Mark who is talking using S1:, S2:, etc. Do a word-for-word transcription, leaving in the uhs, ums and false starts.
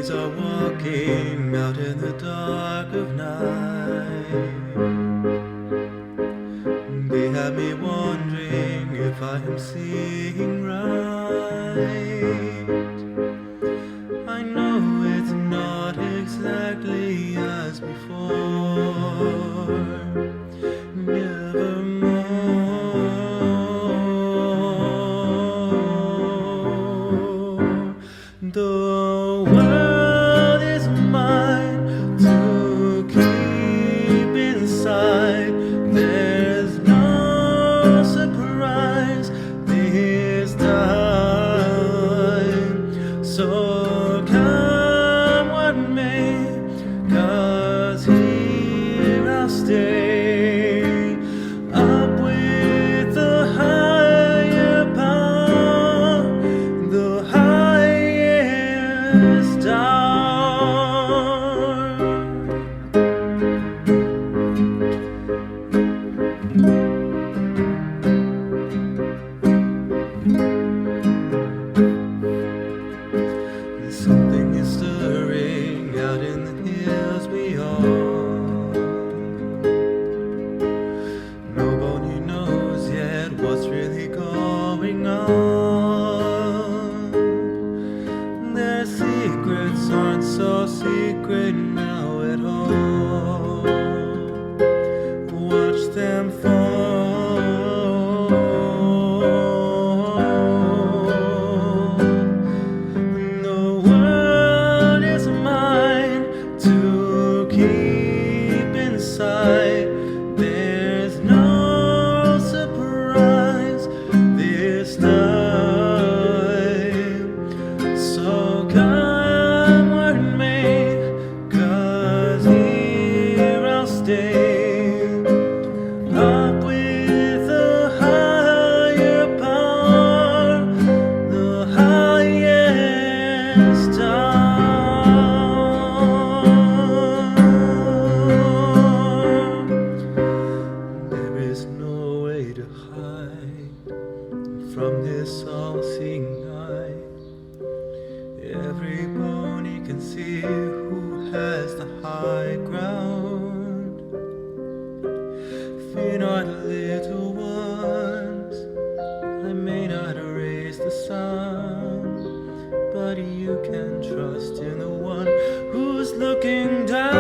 S1: Thieves are walking out in the dark of night. They have me wondering if I am seeing right. I know it's not exactly as before. Nevermore. The world is mine to keep inside. There's no surprise this time. So come what may, 'cause here I'll stay, up with the higher power, the highest star. Something is stirring out in the hills beyond. Nobody knows yet what's really going on. Their secrets aren't so secret now at all. Watch them fall. There's no surprise this time. So come what may, 'cause here I'll stay, up with the higher power, the highest star. To hide from this all-seeing eye. Everybody can see who has the high ground. Fear not, little ones, I may not raise the sun, but you can trust in the one who's looking down.